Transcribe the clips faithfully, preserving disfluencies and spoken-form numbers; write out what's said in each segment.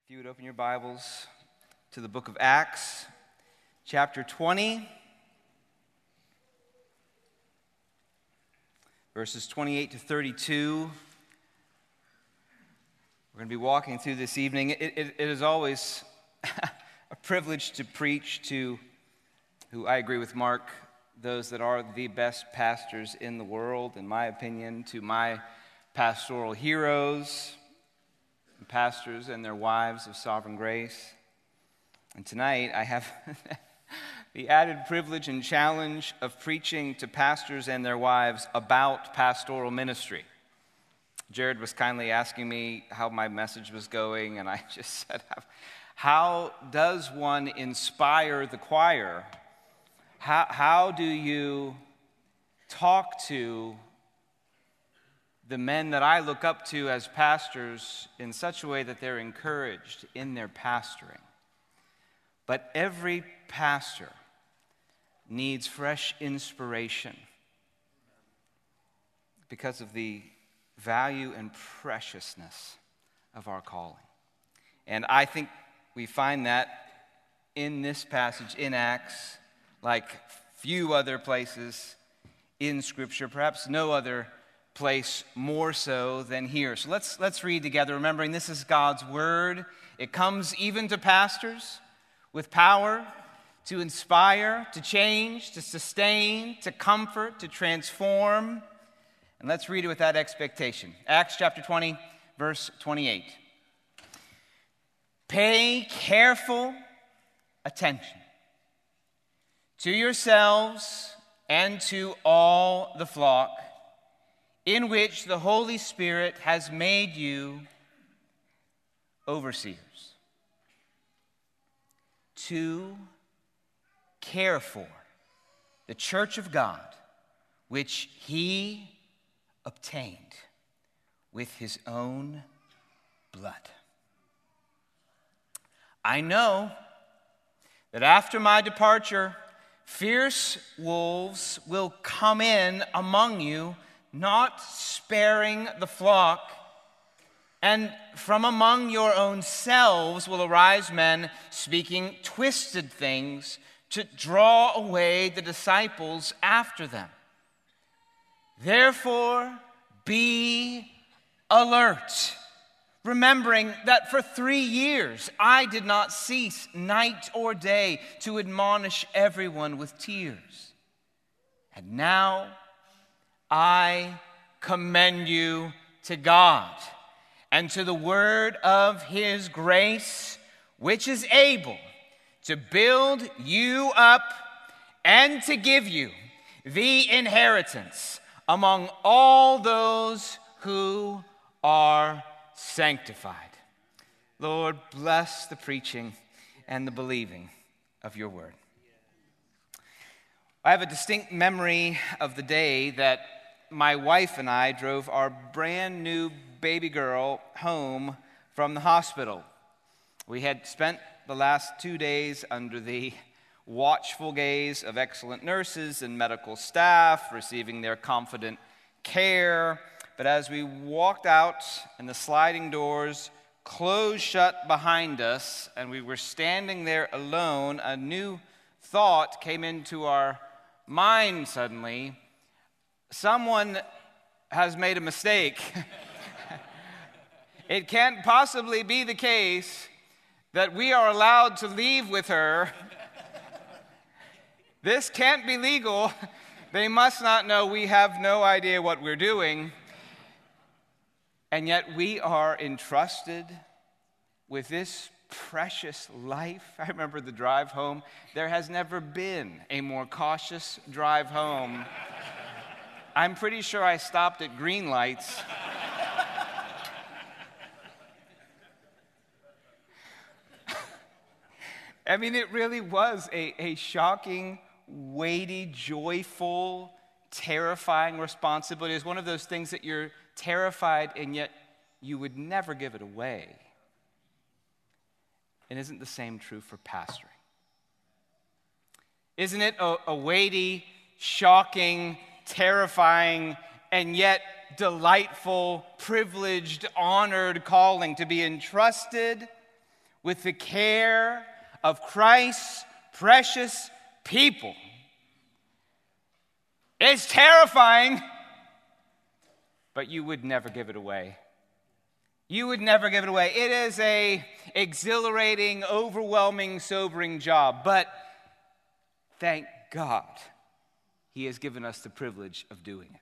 If you would open your Bibles to the book of Acts, chapter twenty, verses twenty-eight to thirty-two. We're going to be walking through this evening. It, it, it is always a privilege to preach to, who I agree with Mark, those that are the best pastors in the world, in my opinion, to my pastoral heroes, pastors and their wives of Sovereign Grace. And tonight I have the added privilege and challenge of preaching to pastors and their wives about pastoral ministry. Jared was kindly asking me how my message was going, and I just said, how does one inspire the choir? How, how do you talk to the men that I look up to as pastors in such a way that they're encouraged in their pastoring? But every pastor needs fresh inspiration because of the value and preciousness of our calling. And I think we find that in this passage in Acts, like few other places in Scripture, perhaps no other place more so than here. So let's let's read together, remembering this is God's word. It comes even to pastors with power to inspire, to change, to sustain, to comfort, to transform. And let's read it with that expectation. Acts chapter twenty, verse twenty-eight. Pay careful attention to yourselves and to all the flock, in which the Holy Spirit has made you overseers, to care for the church of God, which he obtained with his own blood. I know that after my departure, fierce wolves will come in among you, not sparing the flock, and from among your own selves will arise men speaking twisted things to draw away the disciples after them. Therefore, be alert, remembering that for three years I did not cease night or day to admonish everyone with tears. And now I commend you to God and to the word of his grace, which is able to build you up and to give you the inheritance among all those who are sanctified. Lord, bless the preaching and the believing of your word. I have a distinct memory of the day that my wife and I drove our brand new baby girl home from the hospital. We had spent the last two days under the watchful gaze of excellent nurses and medical staff, receiving their confident care. But as we walked out and the sliding doors closed shut behind us and we were standing there alone, a new thought came into our mind suddenly. Someone has made a mistake. It can't possibly be the case that we are allowed to leave with her. This can't be legal. They must not know we have no idea what we're doing. And yet we are entrusted with this precious life. I remember the drive home. There has never been a more cautious drive home. I'm pretty sure I stopped at green lights. I mean, it really was a, a shocking, weighty, joyful, terrifying responsibility. It's one of those things that you're terrified and yet you would never give it away. And isn't the same true for pastoring? Isn't it a, a weighty, shocking, terrifying, and yet delightful, privileged, honored calling to be entrusted with the care of Christ's precious people. It's terrifying, but you would never give it away. You would never give it away. It is a exhilarating, overwhelming, sobering job, but thank God He has given us the privilege of doing it.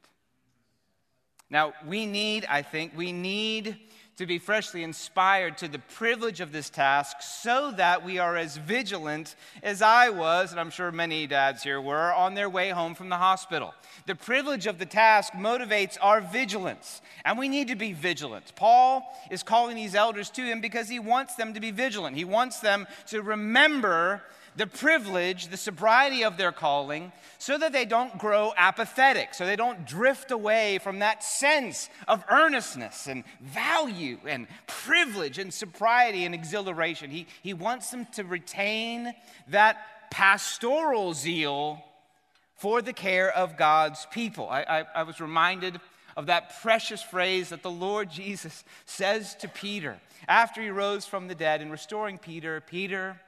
Now, we need, I think, we need to be freshly inspired to the privilege of this task so that we are as vigilant as I was, and I'm sure many dads here were, on their way home from the hospital. The privilege of the task motivates our vigilance, and we need to be vigilant. Paul is calling these elders to him because he wants them to be vigilant. He wants them to remember the privilege, the sobriety of their calling, so that they don't grow apathetic, so they don't drift away from that sense of earnestness and value and privilege and sobriety and exhilaration. He, he wants them to retain that pastoral zeal for the care of God's people. I, I, I was reminded of that precious phrase that the Lord Jesus says to Peter after he rose from the dead in restoring Peter, Peter,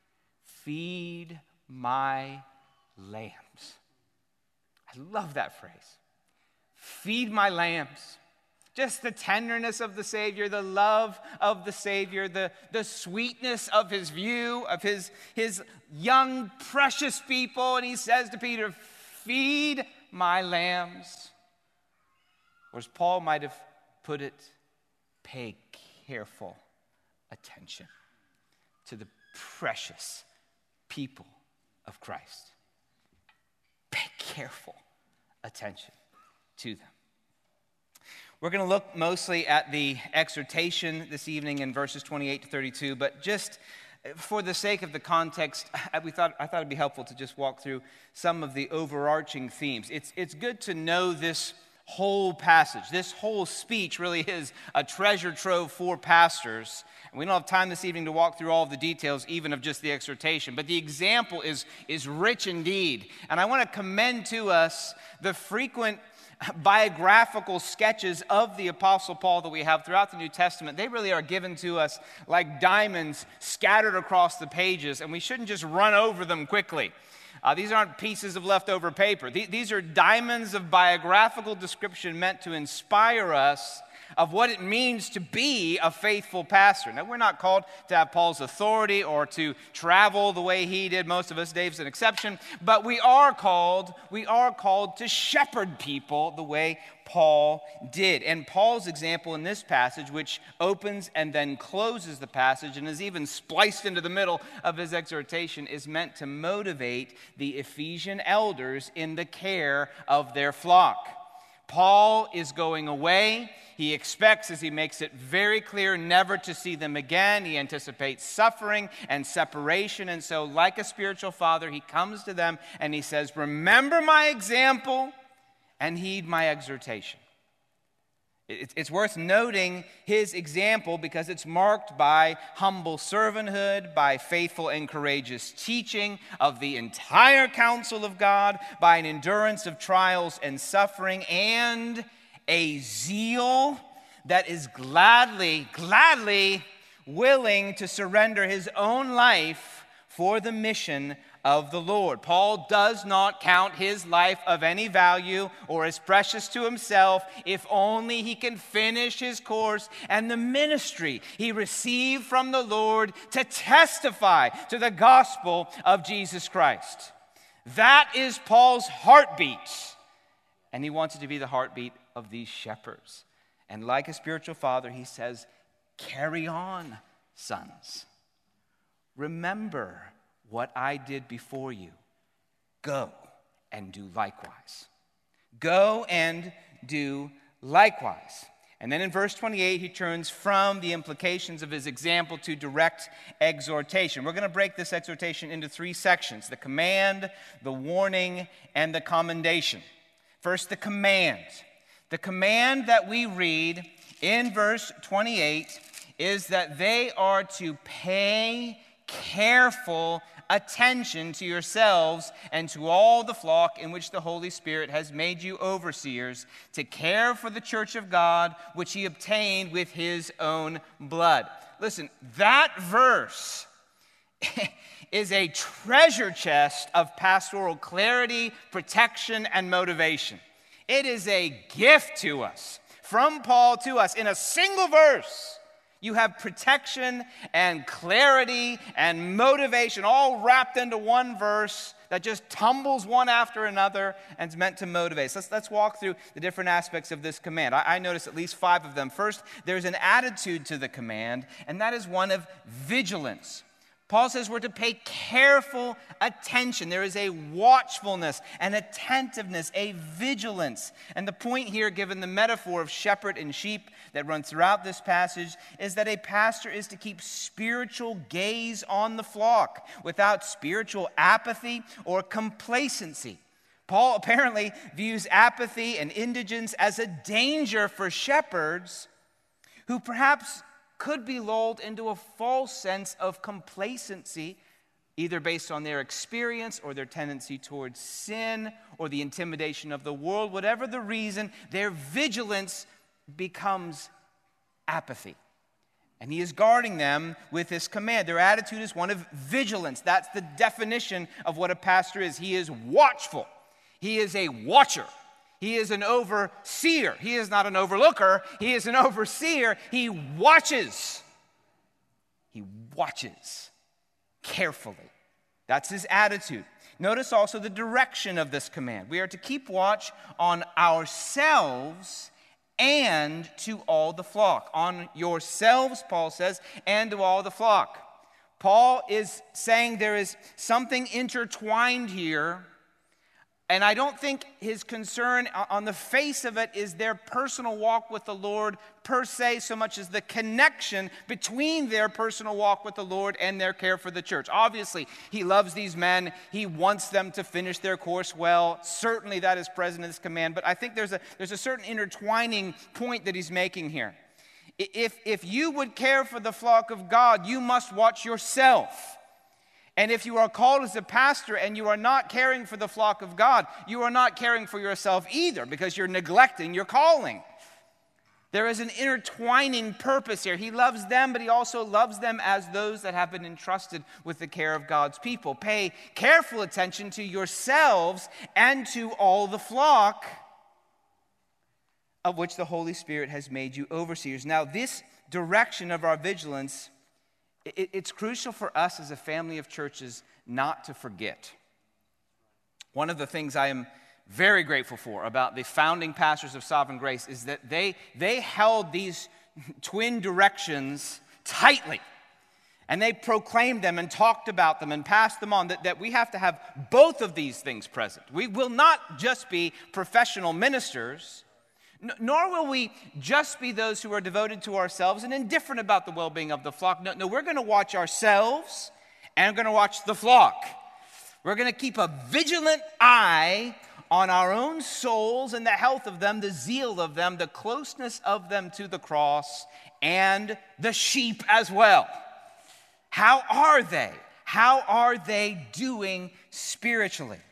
feed my lambs. I love that phrase. Feed my lambs. Just the tenderness of the Savior, the love of the Savior, the, the sweetness of his view of his, his young, precious people. And he says to Peter, feed my lambs. Or as Paul might have put it, pay careful attention to the precious people of Christ. Pay careful attention to them. We're going to look mostly at the exhortation this evening in verses twenty-eight to thirty-two, but just for the sake of the context, we thought I thought it'd be helpful to just walk through some of the overarching themes. It's it's good to know this whole passage. This whole speech really is a treasure trove for pastors. And we don't have time this evening to walk through all of the details, even of just the exhortation. But the example is, is rich indeed. And I want to commend to us the frequent biographical sketches of the Apostle Paul that we have throughout the New Testament. They really are given to us like diamonds scattered across the pages, and we shouldn't just run over them quickly. Uh, these aren't pieces of leftover paper. Th- these are diamonds of biographical description meant to inspire us of what it means to be a faithful pastor. Now, we're not called to have Paul's authority or to travel the way he did. Most of us, Dave's an exception. But we are called, we are called to shepherd people the way Paul did. And Paul's example in this passage, which opens and then closes the passage and is even spliced into the middle of his exhortation, is meant to motivate the Ephesian elders in the care of their flock. Paul is going away. He expects, as he makes it very clear, never to see them again. He anticipates suffering and separation. And so, like a spiritual father, he comes to them and he says, remember my example and heed my exhortation. It's worth noting his example because it's marked by humble servanthood, by faithful and courageous teaching of the entire counsel of God, by an endurance of trials and suffering, and a zeal that is gladly, gladly willing to surrender his own life for the mission of the Lord. Paul does not count his life of any value or as precious to himself if only he can finish his course and the ministry he received from the Lord to testify to the gospel of Jesus Christ. That is Paul's heartbeat, and he wants it to be the heartbeat of these shepherds. And like a spiritual father, he says, carry on, sons. Remember what I did before you. Go and do likewise. Go and do likewise. And then in verse twenty-eight, he turns from the implications of his example to direct exhortation. We're going to break this exhortation into three sections: the command, the warning, and the commendation. First, the command. The command that we read in verse twenty-eight is that they are to pay careful attention to yourselves and to all the flock in which the Holy Spirit has made you overseers, to care for the church of God, which he obtained with his own blood. listen, that verse is a treasure chest of pastoral clarity, protection, and motivation. It is a gift to us, from Paul to us, in a single verse. You have protection and clarity and motivation all wrapped into one verse that just tumbles one after another and is meant to motivate. So let's, let's walk through the different aspects of this command. I, I noticed at least five of them. First, there's an attitude to the command, and that is one of vigilance. Paul says we're to pay careful attention. There is a watchfulness, an attentiveness, a vigilance. And the point here, given the metaphor of shepherd and sheep that runs throughout this passage, is that a pastor is to keep spiritual gaze on the flock without spiritual apathy or complacency. Paul apparently views apathy and indigence as a danger for shepherds who perhaps could be lulled into a false sense of complacency, either based on their experience or their tendency towards sin or the intimidation of the world. Whatever the reason, their vigilance becomes apathy. And he is guarding them with this command. Their attitude is one of vigilance. That's the definition of what a pastor is. He is watchful. He is a watcher. He is an overseer. He is not an overlooker. He is an overseer. He watches. He watches carefully. That's his attitude. Notice also the direction of this command. We are to keep watch on ourselves and to all the flock. On yourselves, Paul says, and to all the flock. Paul is saying there is something intertwined here. And I don't think his concern on the face of it is their personal walk with the Lord per se, so much as the connection between their personal walk with the Lord and their care for the church. Obviously, he loves these men. He wants them to finish their course well. Certainly that is present in this command. But I think there's a, there's a certain intertwining point that he's making here. If, if you would care for the flock of God, you must watch yourself. And if you are called as a pastor and you are not caring for the flock of God, you are not caring for yourself either, because you're neglecting your calling. There is an intertwining purpose here. He loves them, but he also loves them as those that have been entrusted with the care of God's people. Pay careful attention to yourselves and to all the flock of which the Holy Spirit has made you overseers. Now, this direction of our vigilance, it's crucial for us as a family of churches not to forget. One of the things I am very grateful for about the founding pastors of Sovereign Grace is that they, they held these twin directions tightly. And they proclaimed them and talked about them and passed them on, that, that we have to have both of these things present. We will not just be professional ministers, nor will we just be those who are devoted to ourselves and indifferent about the well-being of the flock. No, no, we're going to watch ourselves and we're going to watch the flock. We're going to keep a vigilant eye on our own souls and the health of them, the zeal of them, the closeness of them to the cross, and the sheep as well. How are they? How are they doing spiritually?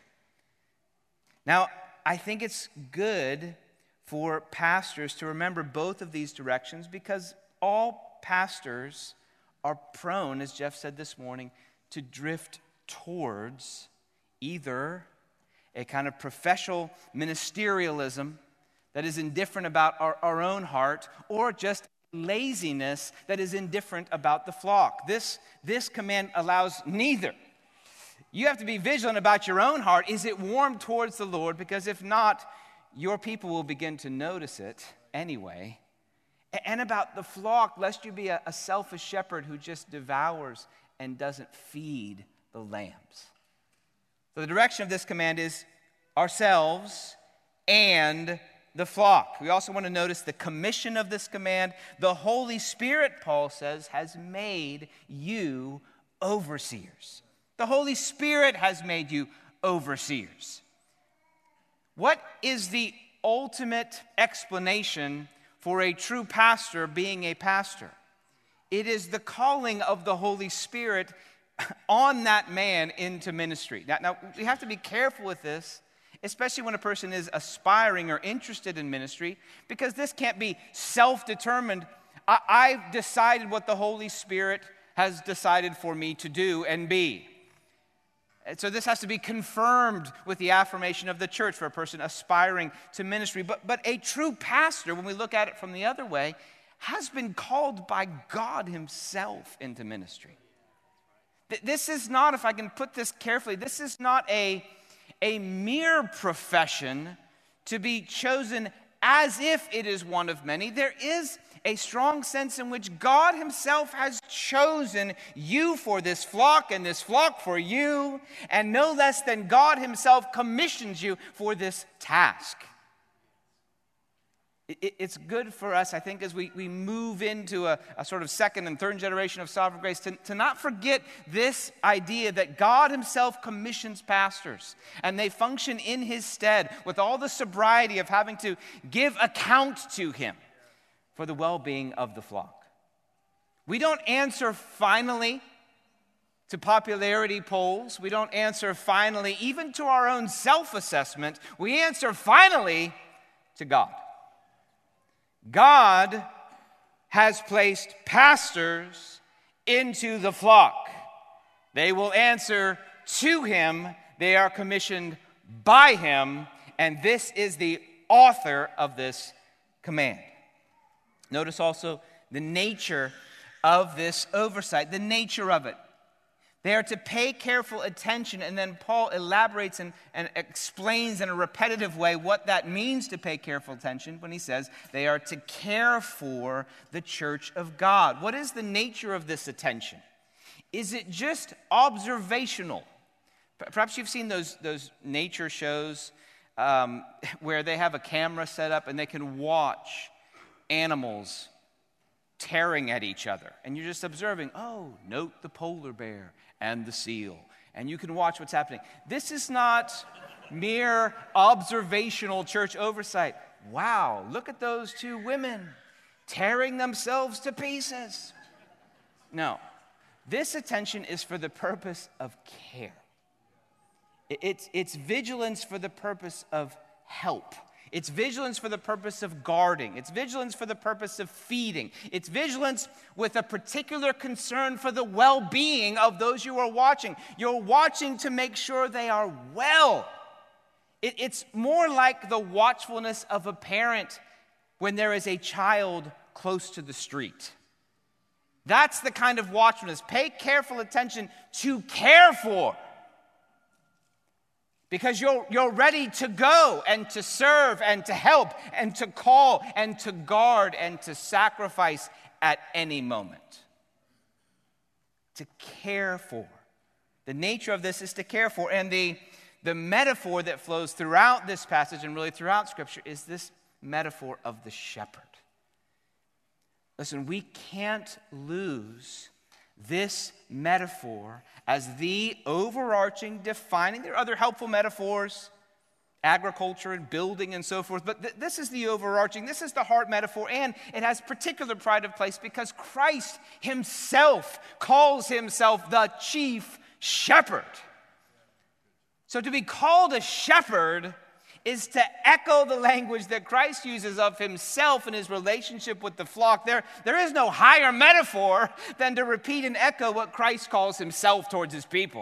Now, I think it's good for pastors to remember both of these directions, because all pastors are prone, as Jeff said this morning, to drift towards either a kind of professional ministerialism that is indifferent about our, our own heart, or just laziness that is indifferent about the flock. This, this command allows neither. You have to be vigilant about your own heart. Is it warm towards the Lord? Because if not, your people will begin to notice it anyway. And about the flock, lest you be a, a selfish shepherd who just devours and doesn't feed the lambs. So the direction of this command is ourselves and the flock. We also want to notice the commission of this command. The Holy Spirit, Paul says, has made you overseers. The Holy Spirit has made you overseers. What is the ultimate explanation for a true pastor being a pastor? It is the calling of the Holy Spirit on that man into ministry. Now, now, we have to be careful with this, especially when a person is aspiring or interested in ministry, because this can't be self-determined I, I've decided what the Holy Spirit has decided for me to do and be. And so this has to be confirmed with the affirmation of the church for a person aspiring to ministry. But, but a true pastor, when we look at it from the other way, has been called by God himself into ministry. This is not, if I can put this carefully, this is not a, a mere profession to be chosen as if it is one of many. There is a strong sense in which God himself has chosen you for this flock and this flock for you, and no less than God himself commissions you for this task. It's good for us, I think, as we, we move into a, a sort of second and third generation of sovereign grace, to, to not forget this idea that God himself commissions pastors, and they function in his stead with all the sobriety of having to give account to him for the well-being of the flock. We don't answer finally to popularity polls. We don't answer finally even to our own self-assessment. We answer finally to God. God has placed pastors into the flock. They will answer to him. They are commissioned by him. And this is the author of this command. Notice also the nature of this oversight, the nature of it. They are to pay careful attention, and then Paul elaborates and, and explains in a repetitive way what that means to pay careful attention when he says they are to care for the church of God. What is the nature of this attention? Is it just observational? Perhaps you've seen those, those nature shows um, where they have a camera set up and they can watch animals tearing at each other. And you're just observing, oh, note the polar bear and the seal. And you can watch what's happening. This is not mere observational church oversight. Wow, look at those two women tearing themselves to pieces. No, this attention is for the purpose of care. It's, it's vigilance for the purpose of help. It's vigilance for the purpose of guarding. It's vigilance for the purpose of feeding. It's vigilance with a particular concern for the well-being of those you are watching. You're watching to make sure they are well. It, it's more like the watchfulness of a parent when there is a child close to the street. That's the kind of watchfulness. Pay careful attention to care for. Because you're, you're ready to go and to serve and to help and to call and to guard and to sacrifice at any moment. To care for. The nature of this is to care for. And the, the metaphor that flows throughout this passage and really throughout Scripture is this metaphor of the shepherd. Listen, we can't lose this metaphor as the overarching, defining. There are other helpful metaphors, agriculture and building and so forth, but th- this is the overarching, this is the heart metaphor, and it has particular pride of place because Christ himself calls himself the chief shepherd. So to be called a shepherd is to echo the language that Christ uses of himself in his relationship with the flock. There, there is no higher metaphor than to repeat and echo what Christ calls himself towards his people.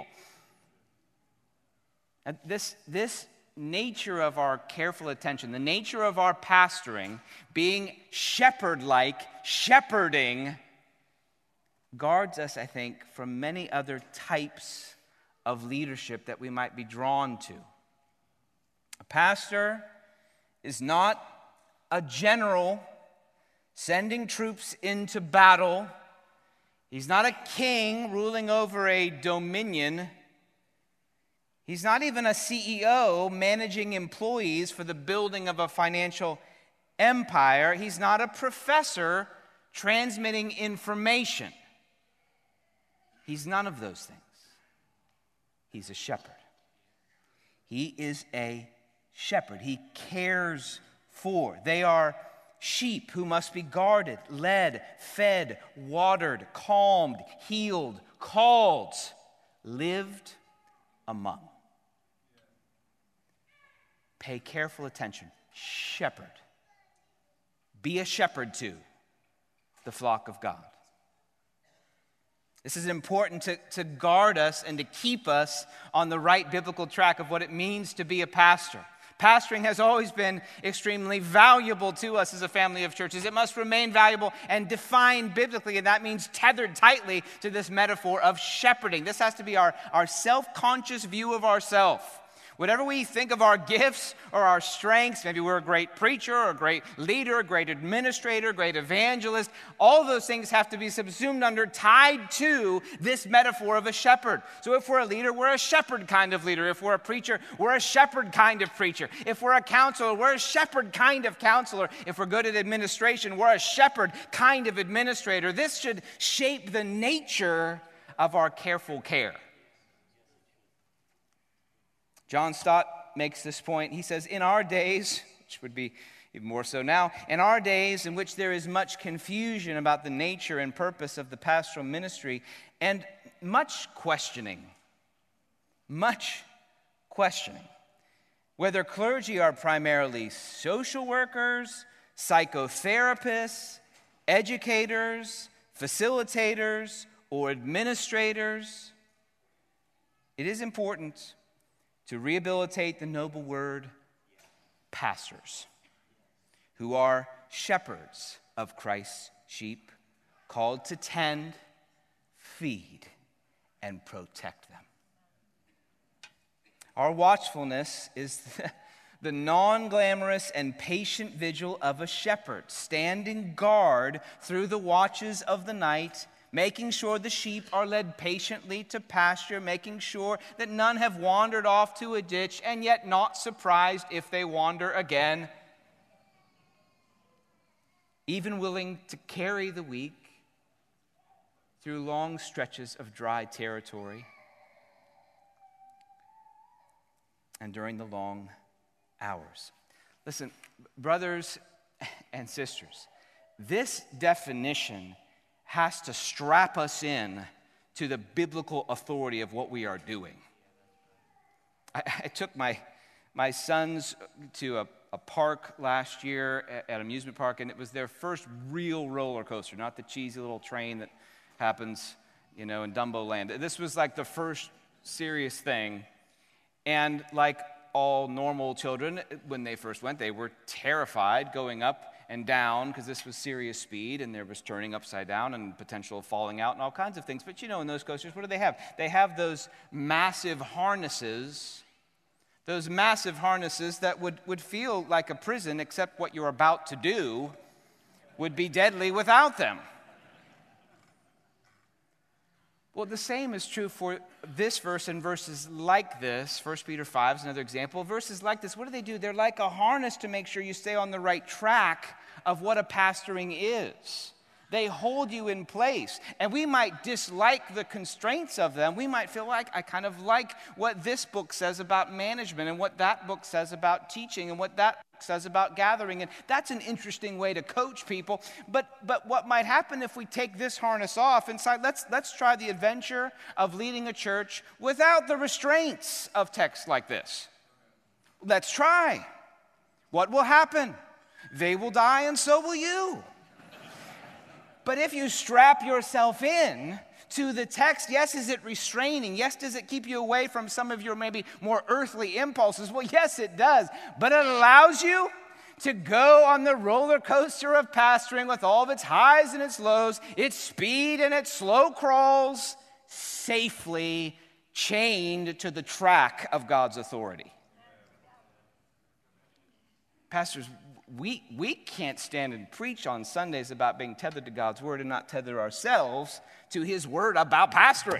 And this, this nature of our careful attention, the nature of our pastoring, being shepherd-like, shepherding, guards us, I think, from many other types of leadership that we might be drawn to. A pastor is not a general sending troops into battle. He's not a king ruling over a dominion. He's not even a C E O managing employees for the building of a financial empire. He's not a professor transmitting information. He's none of those things. He's a shepherd. He is a shepherd. He cares for. They are sheep who must be guarded, led, fed, watered, calmed, healed, called, lived among. Pay careful attention. Shepherd. Be a shepherd too. the flock of God. This is important to, to guard us and to keep us on the right biblical track of what it means to be a pastor. Pastoring has always been extremely valuable to us as a family of churches. It must remain valuable and defined biblically, and that means tethered tightly to this metaphor of shepherding. This has to be our, our self-conscious view of ourselves. Whatever we think of our gifts or our strengths, maybe we're a great preacher or a great leader, a great administrator, great evangelist, all of those things have to be subsumed under, tied to this metaphor of a shepherd. So if we're a leader, we're a shepherd kind of leader. If we're a preacher, we're a shepherd kind of preacher. If we're a counselor, we're a shepherd kind of counselor. If we're good at administration, we're a shepherd kind of administrator. This should shape the nature of our careful care. John Stott makes this point. He says, in our days, which would be even more so now, in our days in which there is much confusion about the nature and purpose of the pastoral ministry and much questioning, much questioning, whether clergy are primarily social workers, psychotherapists, educators, facilitators, or administrators, it is important to rehabilitate the noble word pastors, who are shepherds of Christ's sheep, called to tend, feed, and protect them. Our watchfulness is the, the non-glamorous and patient vigil of a shepherd, standing guard through the watches of the night, making sure the sheep are led patiently to pasture, making sure that none have wandered off to a ditch, and yet not surprised if they wander again. Even willing to carry the weak through long stretches of dry territory and during the long hours. Listen, brothers and sisters, this definition has to strap us in to the biblical authority of what we are doing. I, I took my my sons to a, a park last year, at, at an amusement park, and it was their first real roller coaster, not the cheesy little train that happens, you know, in Dumbo Land. This was like the first serious thing. And like all normal children, when they first went, they were terrified going up and down because this was serious speed and there was turning upside down and potential of falling out and all kinds of things. But you know, in those coasters, what do they have? They have those massive harnesses, those massive harnesses that would, would feel like a prison, except what you're about to do would be deadly without them. Well, the same is true for this verse and verses like this. First Peter five is another example. Verses like this, what do they do? They're like a harness to make sure you stay on the right track of what a pastoring is. They hold you in place. And we might dislike the constraints of them. We might feel like, I kind of like what this book says about management and what that book says about teaching and what that book says about gathering. And that's an interesting way to coach people. But but what might happen if we take this harness off and say, let's, let's try the adventure of leading a church without the restraints of texts like this. Let's try. What will happen? They will die and so will you. But if you strap yourself in to the text, yes, is it restraining? Yes, does it keep you away from some of your maybe more earthly impulses? Well, yes, it does. But it allows you to go on the roller coaster of pastoring with all of its highs and its lows, its speed and its slow crawls, safely chained to the track of God's authority. Pastors, We we can't stand and preach on Sundays about being tethered to God's word and not tether ourselves to his word about pastoring.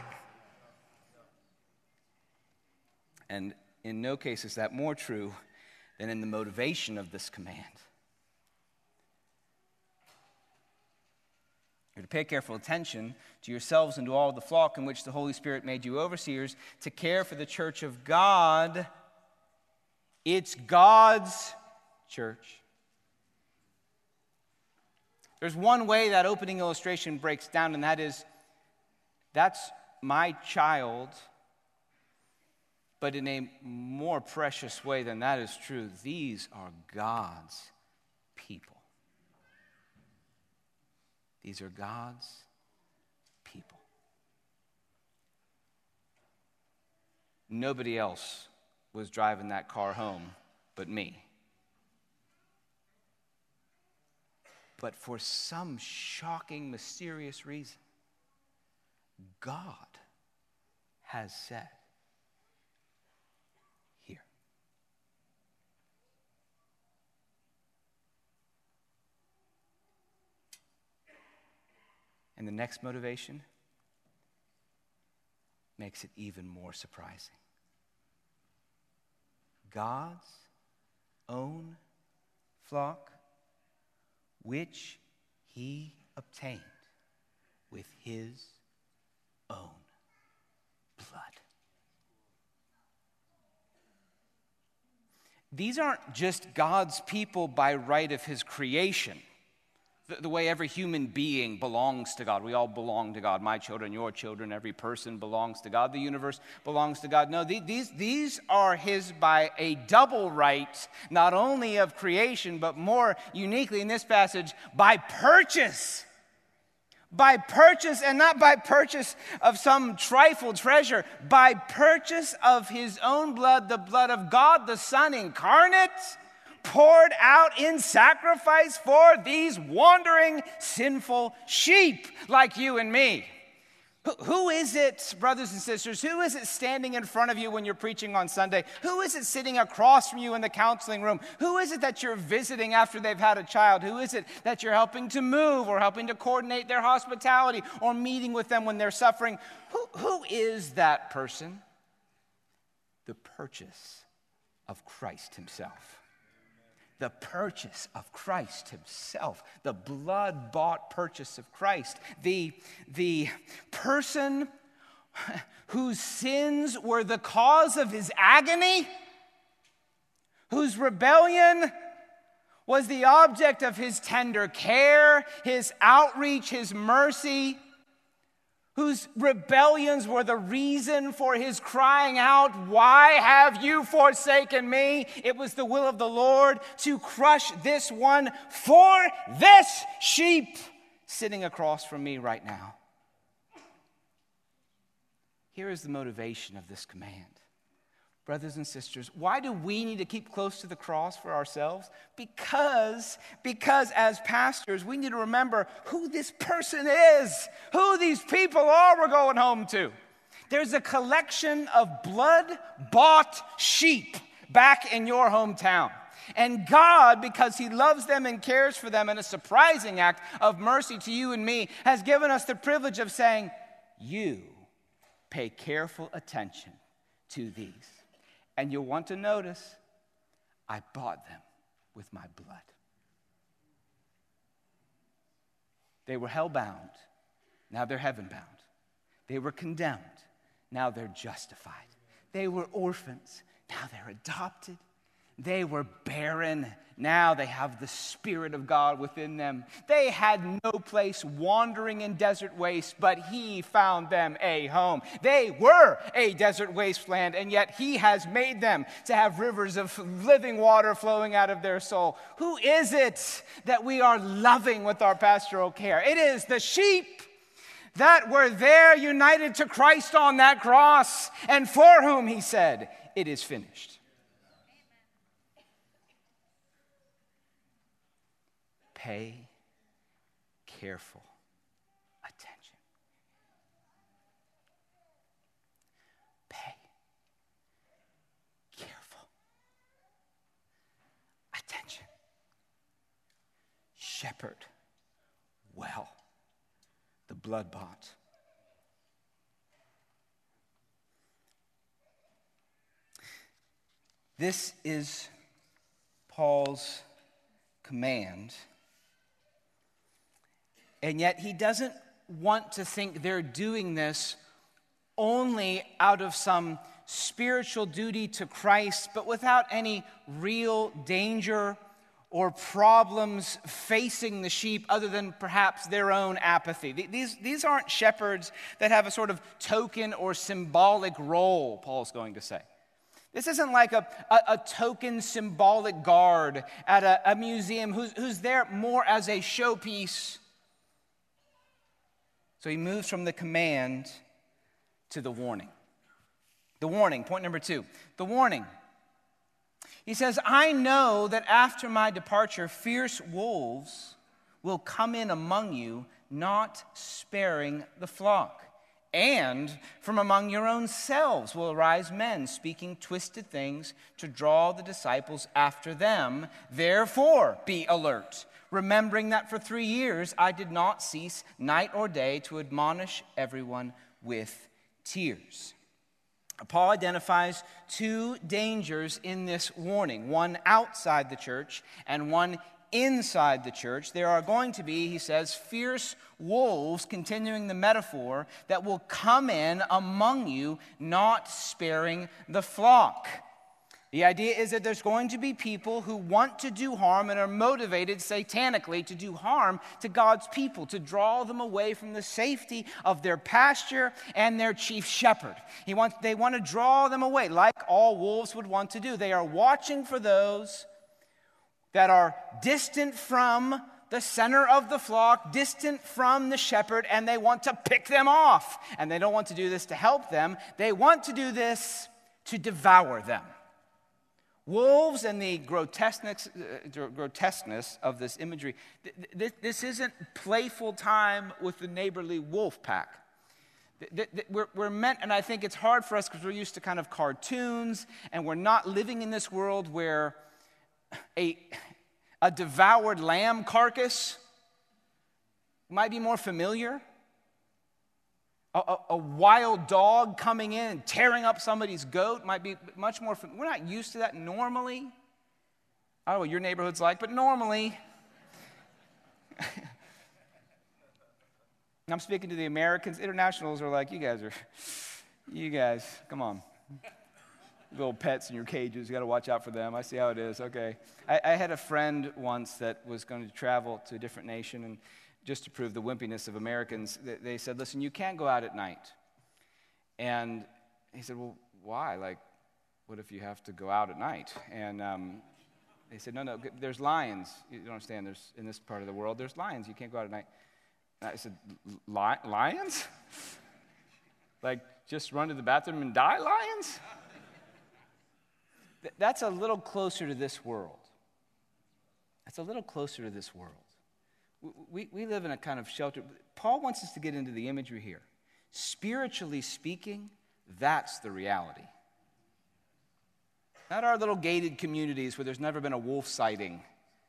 And in no case is that more true than in the motivation of this command. You're to pay careful attention to yourselves and to all the flock in which the Holy Spirit made you overseers to care for the church of God. It's God's church. There's one way that opening illustration breaks down, and that is, that's my child, but in a more precious way than that is true, these are God's people. These are God's people. Nobody else was driving that car home but me. But for some shocking, mysterious reason, God has said, here. And the next motivation makes it even more surprising. God's own flock, which he obtained with his own blood. These aren't just God's people by right of his creation, the, the way every human being belongs to God. We all belong to God. My children, your children, every person belongs to God. The universe belongs to God. No, these, these are his by a double right, not only of creation, but more uniquely in this passage, by purchase. By purchase, and not by purchase of some trifle treasure, by purchase of his own blood, the blood of God the Son incarnate, poured out in sacrifice for these wandering, sinful sheep like you and me. Who is it, brothers and sisters, who is it standing in front of you when you're preaching on Sunday? Who is it sitting across from you in the counseling room? Who is it that you're visiting after they've had a child? Who is it that you're helping to move or helping to coordinate their hospitality or meeting with them when they're suffering? Who, who is that person? The purchase of Christ himself. The purchase of Christ himself, the blood-bought purchase of Christ, the, the person whose sins were the cause of his agony, whose rebellion was the object of his tender care, his outreach, his mercy, whose rebellions were the reason for his crying out, "Why have you forsaken me?" It was the will of the Lord to crush this one for this sheep sitting across from me right now. Here is the motivation of this command. Brothers and sisters, why do we need to keep close to the cross for ourselves? Because, because as pastors, we need to remember who this person is, who these people are we're going home to. There's a collection of blood-bought sheep back in your hometown. And God, because he loves them and cares for them in a surprising act of mercy to you and me, has given us the privilege of saying, you pay careful attention to these. And you'll want to notice, I bought them with my blood. They were hell-bound. Now they're heaven-bound. They were condemned. Now they're justified. They were orphans. Now they're adopted. They were barren. Now they have the Spirit of God within them. They had no place wandering in desert waste, but he found them a home. They were a desert wasteland, and yet he has made them to have rivers of living water flowing out of their soul. Who is it that we are loving with our pastoral care? It is the sheep that were there united to Christ on that cross, and for whom he said, it is finished. Pay careful attention. Pay careful attention. Shepherd well the blood-bought. This is Paul's command. And yet he doesn't want to think they're doing this only out of some spiritual duty to Christ, but without any real danger or problems facing the sheep other than perhaps their own apathy. These, these aren't shepherds that have a sort of token or symbolic role, Paul's going to say. This isn't like a, a, a token symbolic guard at a, a museum who's, who's there more as a showpiece. So he moves from the command to the warning. The warning, point number two. The warning. He says, I know that after my departure, fierce wolves will come in among you, not sparing the flock. And from among your own selves will arise men speaking twisted things to draw the disciples after them. Therefore, be alert, remembering that for three years I did not cease night or day to admonish everyone with tears. Paul identifies two dangers in this warning, one outside the church and one inside the church. There are going to be, he says, fierce wolves, continuing the metaphor, that will come in among you, not sparing the flock. The idea is that there's going to be people who want to do harm and are motivated satanically to do harm to God's people, to draw them away from the safety of their pasture and their chief shepherd. He wants, they want to draw them away, like all wolves would want to do. They are watching for those that are distant from the center of the flock, distant from the shepherd, and they want to pick them off. And they don't want to do this to help them. They want to do this to devour them. Wolves and the grotesqueness, uh, grotesqueness of this imagery, th- th- this isn't playful time with the neighborly wolf pack. Th- th- we're, we're meant, and I think it's hard for us because we're used to kind of cartoons, and we're not living in this world where a, a devoured lamb carcass might be more familiar. A, a, a wild dog coming in and tearing up somebody's goat might be much more familiar. We're not used to that normally. I don't know what your neighborhood's like, but normally. I'm speaking to the Americans. Internationals are like, you guys are, you guys, come on. Little pets in your cages, you got to watch out for them. I see how it is. Okay. I, I had a friend once that was going to travel to a different nation, and just to prove the wimpiness of Americans, they said, listen, you can't go out at night. And he said, well, why? Like, what if you have to go out at night? And um, they said, no, no, there's lions. You don't understand, there's in this part of the world, there's lions. You can't go out at night. And I said, Li- lions? Like, just run to the bathroom and die, lions? That's a little closer to this world. That's a little closer to this world. We, we live in a kind of shelter. Paul wants us to get into the imagery here. Spiritually speaking, that's the reality. Not our little gated communities where there's never been a wolf sighting.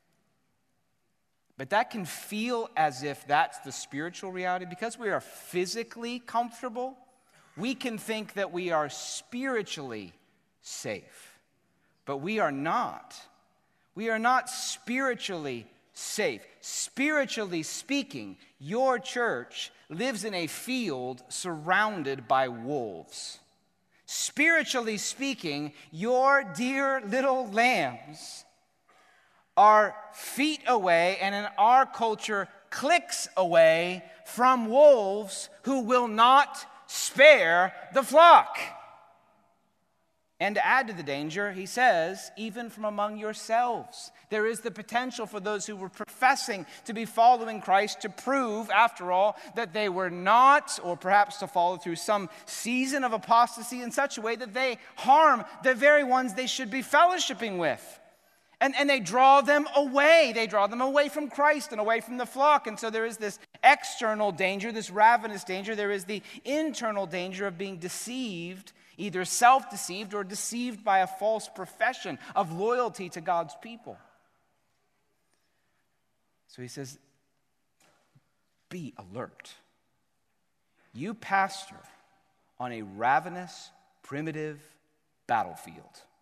But that can feel as if that's the spiritual reality. Because we are physically comfortable, we can think that we are spiritually safe. But we are not. We are not spiritually safe. Spiritually speaking, your church lives in a field surrounded by wolves. Spiritually speaking, your dear little lambs are feet away, and in our culture, clicks away from wolves who will not spare the flock. And to add to the danger, he says, even from among yourselves. There is the potential for those who were professing to be following Christ to prove, after all, that they were not, or perhaps to follow through some season of apostasy in such a way that they harm the very ones they should be fellowshipping with. And, and they draw them away. They draw them away from Christ and away from the flock. And so there is this external danger, this ravenous danger. There is the internal danger of being deceived, either self-deceived or deceived by a false profession of loyalty to God's people. So he says, be alert. You pastor on a ravenous, primitive battlefield.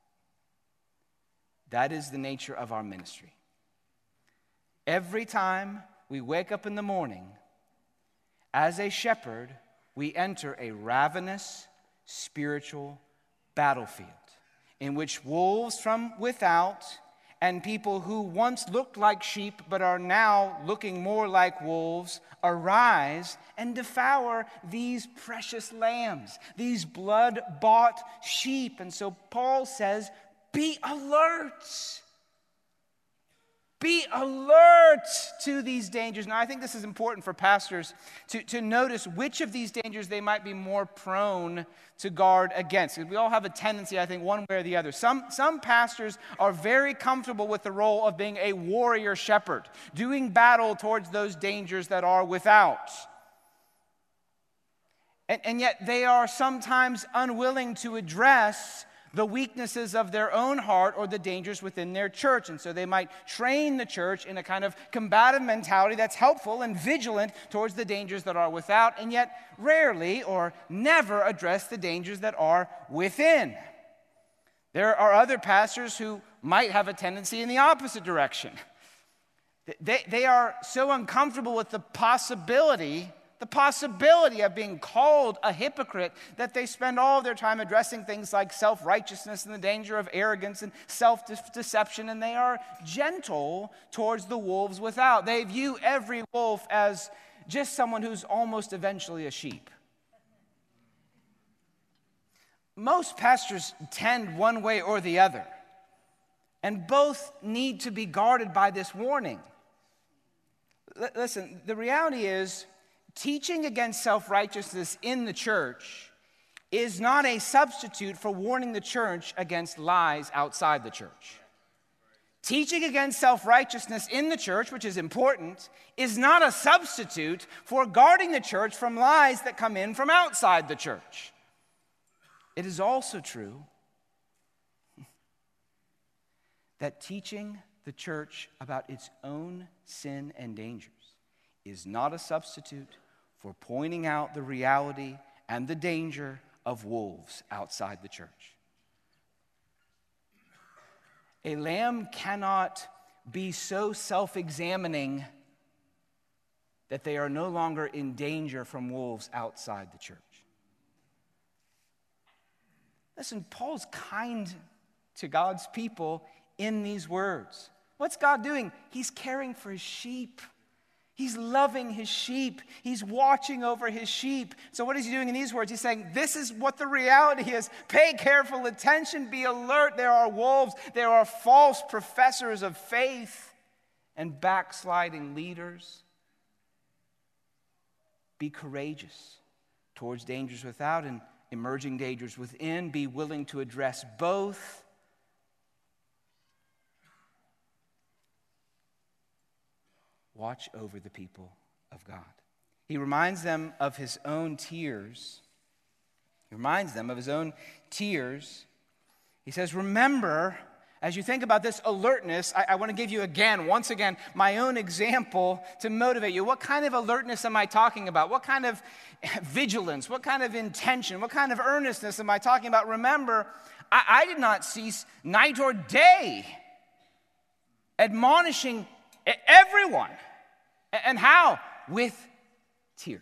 That is the nature of our ministry. Every time we wake up in the morning, as a shepherd, we enter a ravenous, spiritual battlefield in which wolves from without and people who once looked like sheep but are now looking more like wolves arise and devour these precious lambs, these blood-bought sheep. And so Paul says, be alert. be alert to these dangers. Now, I think this is important for pastors to, to notice which of these dangers they might be more prone to guard against. We all have a tendency, I think, one way or the other. Some, some pastors are very comfortable with the role of being a warrior shepherd, doing battle towards those dangers that are without. And, and yet they are sometimes unwilling to address the weaknesses of their own heart or the dangers within their church. And so they might train the church in a kind of combative mentality that's helpful and vigilant towards the dangers that are without, and yet rarely or never address the dangers that are within. There are other pastors who might have a tendency in the opposite direction. They, they are so uncomfortable with the possibility The possibility of being called a hypocrite that they spend all of their time addressing things like self-righteousness and the danger of arrogance and self-deception, and they are gentle towards the wolves without. They view every wolf as just someone who's almost eventually a sheep. Most pastors tend one way or the other, and both need to be guarded by this warning. L- listen, the reality is, teaching against self-righteousness in the church is not a substitute for warning the church against lies outside the church. Teaching against self-righteousness in the church, which is important, is not a substitute for guarding the church from lies that come in from outside the church. It is also true that teaching the church about its own sin and dangers is not a substitute for pointing out the reality and the danger of wolves outside the church. A lamb cannot be so self-examining that they are no longer in danger from wolves outside the church. Listen, Paul's kind to God's people in these words. What's God doing? He's caring for his sheep. He's loving his sheep. He's watching over his sheep. So what is he doing in these words? He's saying, this is what the reality is. Pay careful attention. Be alert. There are wolves. There are false professors of faith and backsliding leaders. Be courageous towards dangers without and emerging dangers within. Be willing to address both. Watch over the people of God. He reminds them of his own tears. He reminds them of his own tears. He says, remember, as you think about this alertness, I, I want to give you again, once again, my own example to motivate you. What kind of alertness am I talking about? What kind of vigilance? What kind of intention? What kind of earnestness am I talking about? Remember, I, I did not cease night or day admonishing everyone. And how? With tears.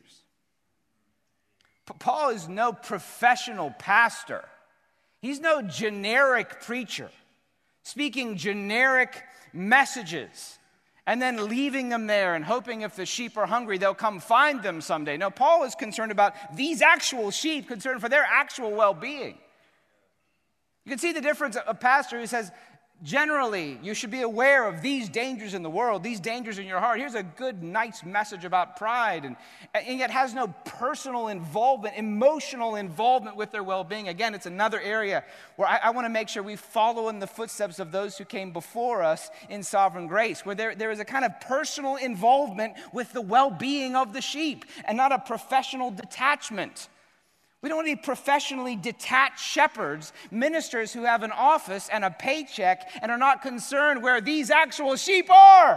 Paul is no professional pastor. He's no generic preacher speaking generic messages and then leaving them there and hoping if the sheep are hungry, they'll come find them someday. No, Paul is concerned about these actual sheep, concerned for their actual well-being. You can see the difference. A pastor who says, generally, you should be aware of these dangers in the world, these dangers in your heart. Here's a good, nice message about pride, and, and yet has no personal involvement, emotional involvement with their well-being. Again, it's another area where I, I want to make sure we follow in the footsteps of those who came before us in sovereign grace, where there, there is a kind of personal involvement with the well-being of the sheep and not a professional detachment. We don't need professionally detached shepherds, ministers who have an office and a paycheck and are not concerned where these actual sheep are.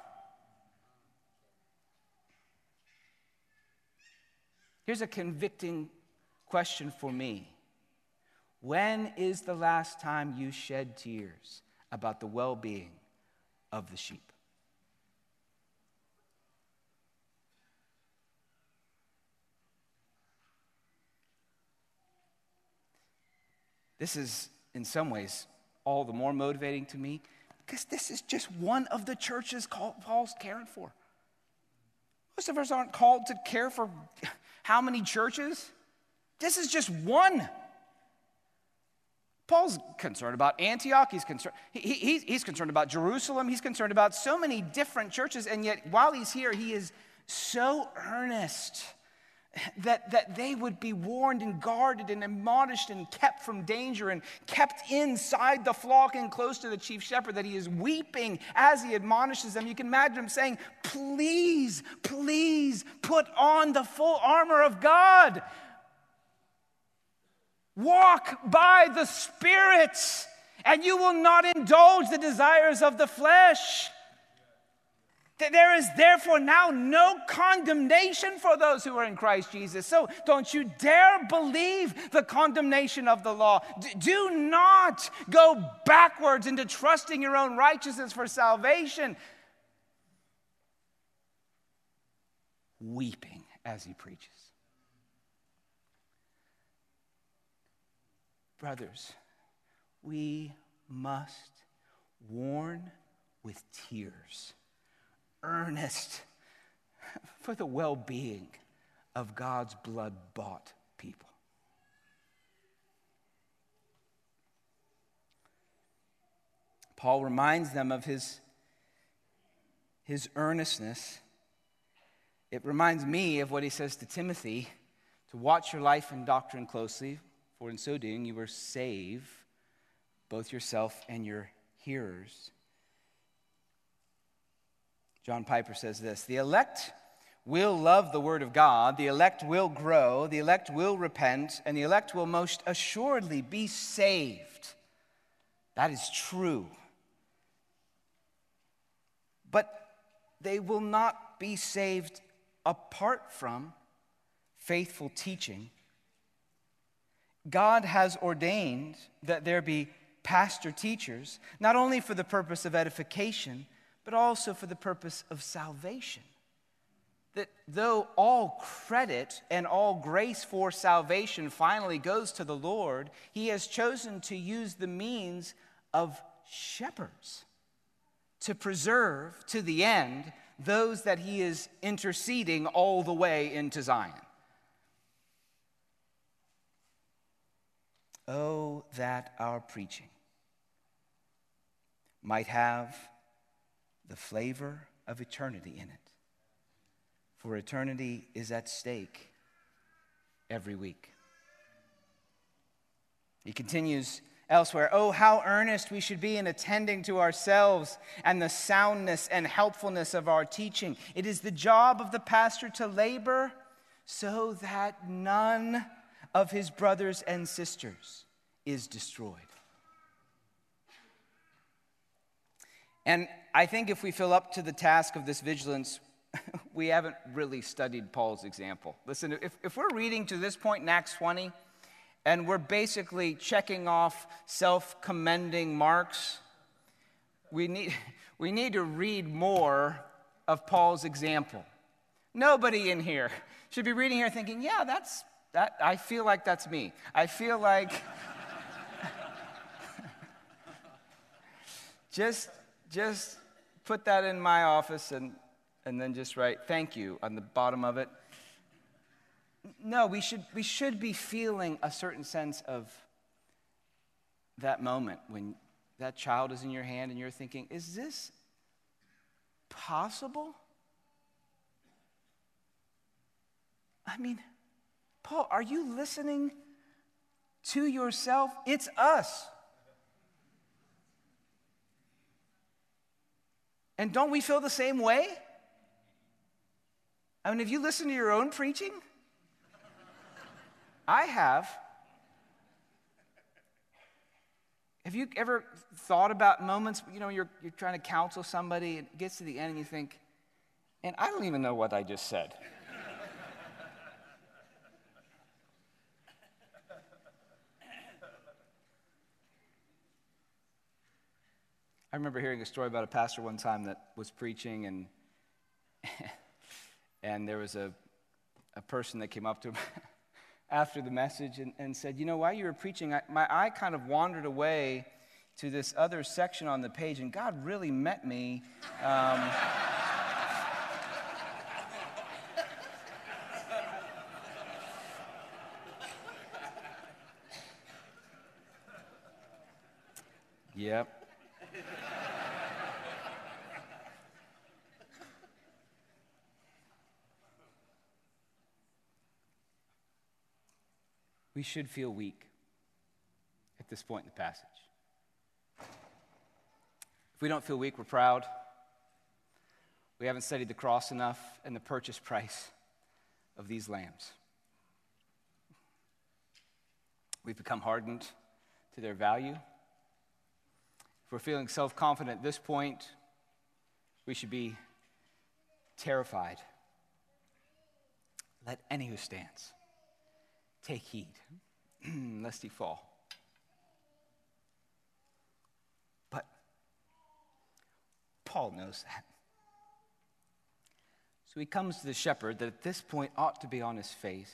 Here's a convicting question for me. When is the last time you shed tears about the well-being of the sheep? This is, in some ways, all the more motivating to me because this is just one of the churches Paul's caring for. Most of us aren't called to care for how many churches? This is just one. Paul's concerned about Antioch. He's concerned, he, he, he's concerned about Jerusalem. He's concerned about so many different churches. And yet, while he's here, he is so earnest that, that they would be warned and guarded and admonished and kept from danger and kept inside the flock and close to the chief shepherd, that he is weeping as he admonishes them. You can imagine him saying, please, please put on the full armor of God. Walk by the Spirit, and you will not indulge the desires of the flesh. There is therefore now no condemnation for those who are in Christ Jesus. So don't you dare believe the condemnation of the law. D- do not go backwards into trusting your own righteousness for salvation. Weeping as he preaches. Brothers, we must warn with tears, earnest for the well-being of God's blood-bought people. Paul reminds them of his, his earnestness. It reminds me of what he says to Timothy, to watch your life and doctrine closely, for in so doing you will save both yourself and your hearers. John Piper says this: the elect will love the word of God, the elect will grow, the elect will repent, and the elect will most assuredly be saved. That is true. But they will not be saved apart from faithful teaching. God has ordained that there be pastor teachers, not only for the purpose of edification, but also for the purpose of salvation. That though all credit and all grace for salvation finally goes to the Lord, he has chosen to use the means of shepherds to preserve to the end those that he is interceding all the way into Zion. Oh, that our preaching might have the flavor of eternity in it. For eternity is at stake every week. He continues elsewhere, oh, how earnest we should be in attending to ourselves and the soundness and helpfulness of our teaching. It is the job of the pastor to labor so that none of his brothers and sisters is destroyed. And I think if we fill up to the task of this vigilance, we haven't really studied Paul's example. Listen, if, if we're reading to this point in Acts twenty, and we're basically checking off self-commending marks, we need, we need to read more of Paul's example. Nobody in here should be reading here thinking, yeah, that's that. I feel like that's me. I feel like just just put that in my office and and then just write thank you on the bottom of it. No, we should we should be feeling a certain sense of that moment when that child is in your hand and you're thinking, is this possible? I mean, Paul, are you listening to yourself? It's us. And don't we feel the same way? I mean, have you listened to your own preaching? I have. Have you ever thought about moments, you know, you're, you're trying to counsel somebody, and it gets to the end and you think, and I don't even know what I just said. I remember hearing a story about a pastor one time that was preaching, and and there was a a person that came up to him after the message and, and said, you know, while you were preaching, I, my eye kind of wandered away to this other section on the page, and God really met me. Um, Yep. We should feel weak at this point in the passage. If we don't feel weak, we're proud. We haven't studied the cross enough and the purchase price of these lambs. We've become hardened to their value. If we're feeling self-confident at this point, we should be terrified. Let any who stands take heed, lest he fall. But Paul knows that. So he comes to the shepherd that at this point ought to be on his face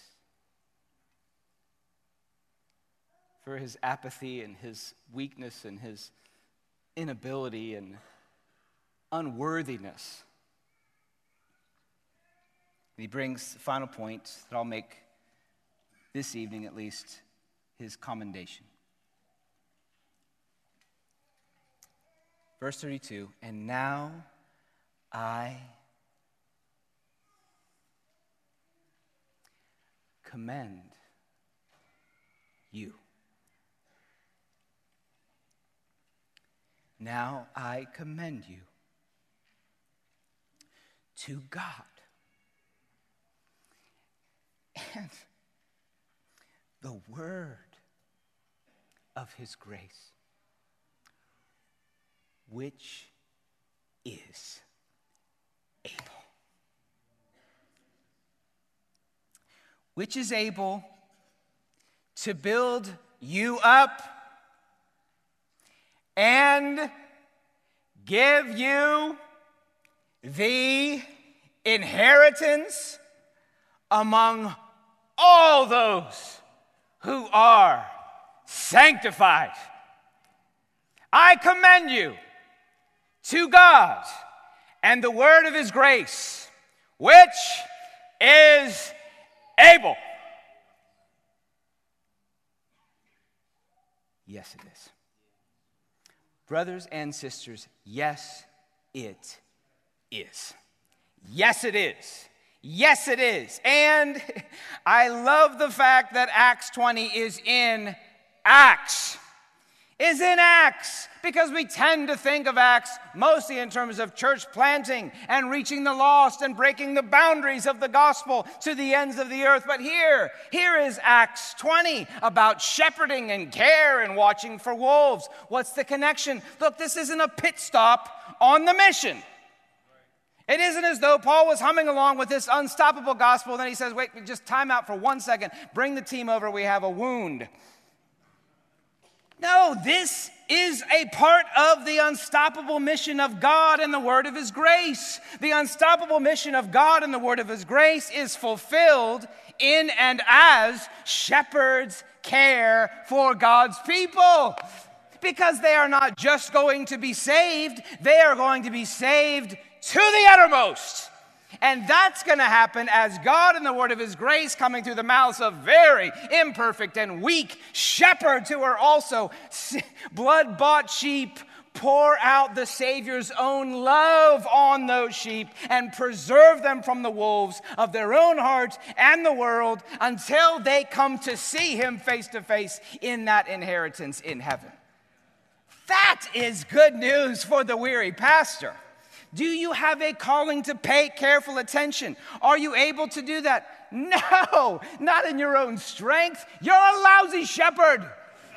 for his apathy and his weakness and his inability and unworthiness. And he brings the final point that I'll make this evening, at least, his commendation. Verse thirty-two, and now I commend you. Now I commend you to God and the word of his grace, which is able. Which is able to build you up and give you the inheritance among all those who are sanctified. I commend you to God and the word of his grace, which is able. Yes, it is. Brothers and sisters, yes, it is. Yes, it is. Yes, it is. And I love the fact that Acts twenty is in Acts. Is in Acts, because we tend to think of Acts mostly in terms of church planting and reaching the lost and breaking the boundaries of the gospel to the ends of the earth. But here, here is Acts twenty about shepherding and care and watching for wolves. What's the connection? Look, this isn't a pit stop on the mission. It isn't as though Paul was humming along with this unstoppable gospel, and then he says, wait, just time out for one second. Bring the team over, we have a wound. No, this is a part of the unstoppable mission of God and the word of his grace. The unstoppable mission of God and the word of his grace is fulfilled in and as shepherds care for God's people. Because they are not just going to be saved, they are going to be saved to the uttermost. And that's going to happen as God in the word of his grace coming through the mouths of very imperfect and weak shepherds who are also blood-bought sheep pour out the Savior's own love on those sheep and preserve them from the wolves of their own heart and the world until they come to see him face to face in that inheritance in heaven. That is good news for the weary pastor. Do you have a calling to pay careful attention? Are you able to do that? No, not in your own strength. You're a lousy shepherd.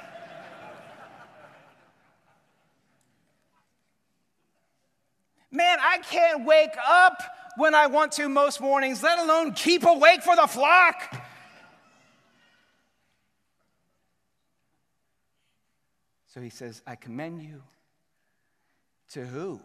Man, I can't wake up when I want to most mornings, let alone keep awake for the flock. So he says, I commend you to who?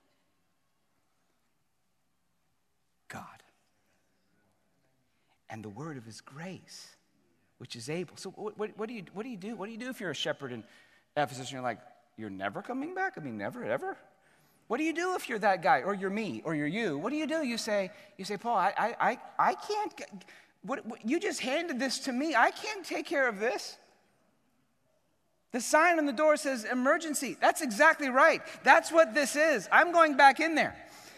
God. And the word of his grace, which is able. So what, what, what do you what do you do? What do you do if you're a shepherd in Ephesus and you're like, you're never coming back? I mean, never, ever? What do you do if you're that guy, or you're me, or you're you? What do you do? You say, you say, Paul, I I I, I can't get, what, what you just handed this to me. I can't take care of this. The sign on the door says emergency. That's exactly right. That's what this is. I'm going back in there.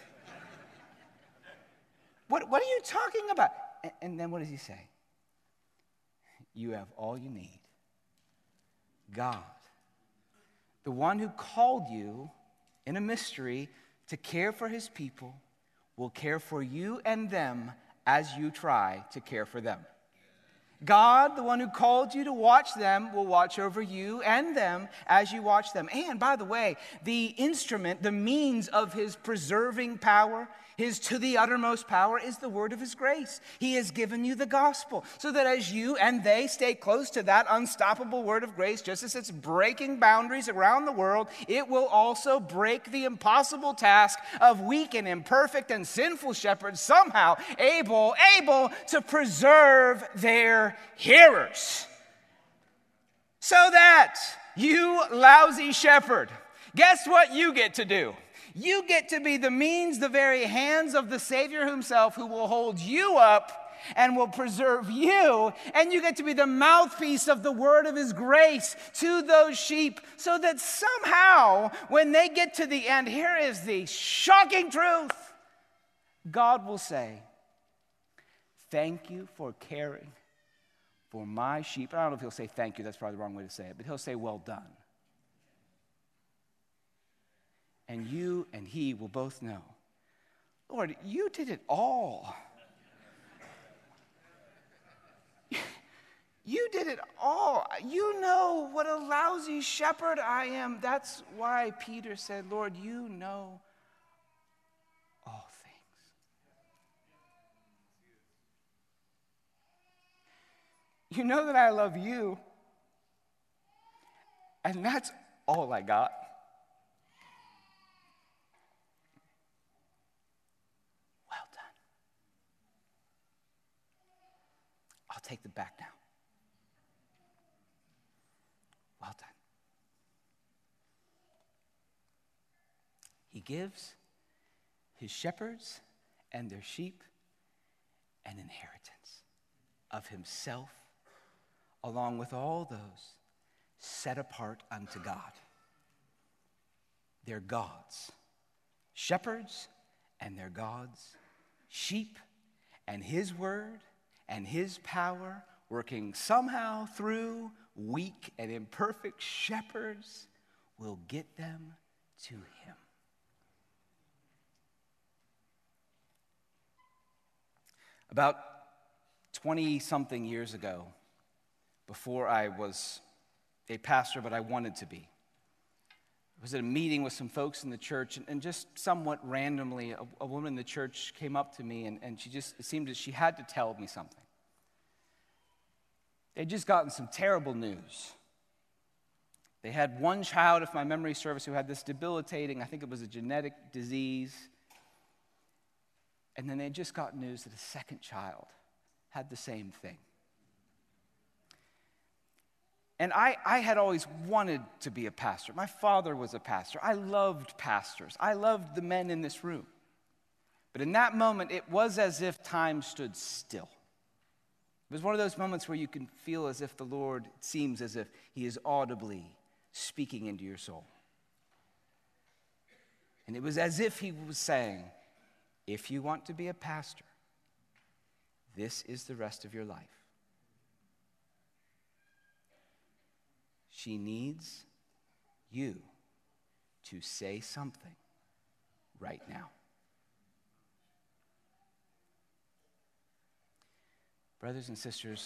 What, what are you talking about? And, and then what does he say? You have all you need. God, the one who called you in a mystery to care for his people, will care for you and them as you try to care for them. God, the one who called you to watch them, will watch over you and them as you watch them. And by the way, the instrument, the means of his preserving power, his to the uttermost power, is the word of his grace. He has given you the gospel so that as you and they stay close to that unstoppable word of grace, just as it's breaking boundaries around the world, it will also break the impossible task of weak and imperfect and sinful shepherds somehow able, able to preserve their hearers. So that you lousy shepherd, guess what you get to do? You get to be the means, the very hands of the Savior himself, who will hold you up and will preserve you. And you get to be the mouthpiece of the word of his grace to those sheep, so that somehow when they get to the end, here is the shocking truth. God will say, thank you for caring for my sheep. I don't know if he'll say thank you, that's probably the wrong way to say it, but he'll say well done. And you and he will both know, Lord, you did it all. You did it all. You know what a lousy shepherd I am. That's why Peter said, Lord, you know all things. You know that I love you. And that's all I got. I'll take them back now. Well done. He gives his shepherds and their sheep an inheritance of himself, along with all those set apart unto God. They're God's shepherds and they're God's sheep, and his word and his power working somehow through weak and imperfect shepherds will get them to him. About twenty-something years ago, before I was a pastor, but I wanted to be, I was at a meeting with some folks in the church, and, and just somewhat randomly, a, a woman in the church came up to me, and, and she just, it seemed that she had to tell me something. They'd just gotten some terrible news. They had one child, if my memory serves, who had this debilitating, I think it was a genetic disease. And then they had just got news that a second child had the same thing. And I, I had always wanted to be a pastor. My father was a pastor. I loved pastors. I loved the men in this room. But in that moment, it was as if time stood still. It was one of those moments where you can feel as if the Lord, it seems as if he is audibly speaking into your soul. And it was as if he was saying, if you want to be a pastor, this is the rest of your life. She needs you to say something right now. Brothers and sisters,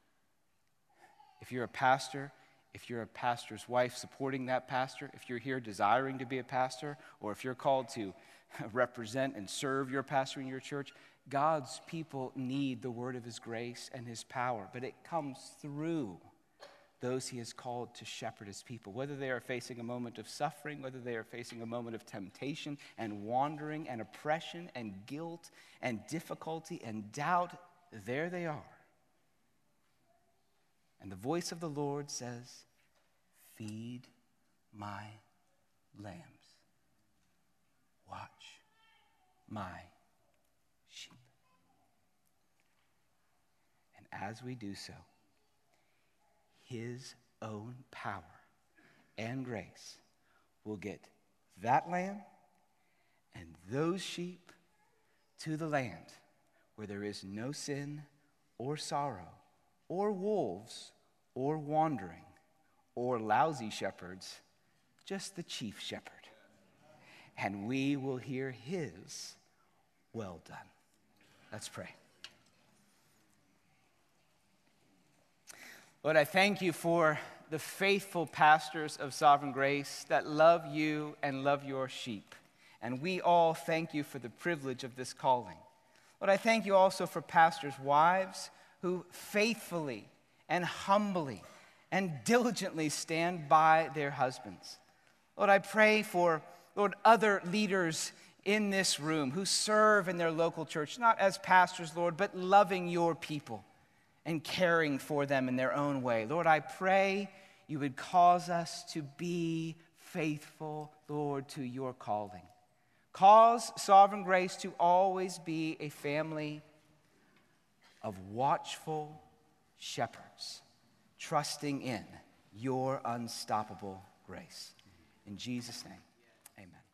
if you're a pastor, if you're a pastor's wife supporting that pastor, if you're here desiring to be a pastor, or if you're called to represent and serve your pastor in your church, God's people need the word of his grace and his power, but it comes through those he has called to shepherd his people, whether they are facing a moment of suffering, whether they are facing a moment of temptation and wandering and oppression and guilt and difficulty and doubt. There they are. And the voice of the Lord says, feed my lambs. Watch my sheep. And as we do so, his own power and grace will get that lamb and those sheep to the land where there is no sin or sorrow or wolves or wandering or lousy shepherds, just the chief shepherd. And we will hear his well done. Let's pray. Lord, I thank you for the faithful pastors of Sovereign Grace that love you and love your sheep. And we all thank you for the privilege of this calling. Lord, I thank you also for pastors' wives who faithfully and humbly and diligently stand by their husbands. Lord, I pray for, Lord, other leaders in this room who serve in their local church, not as pastors, Lord, but loving your people and caring for them in their own way. Lord, I pray you would cause us to be faithful, Lord, to your calling. Cause Sovereign Grace to always be a family of watchful shepherds, trusting in your unstoppable grace. In Jesus' name, amen.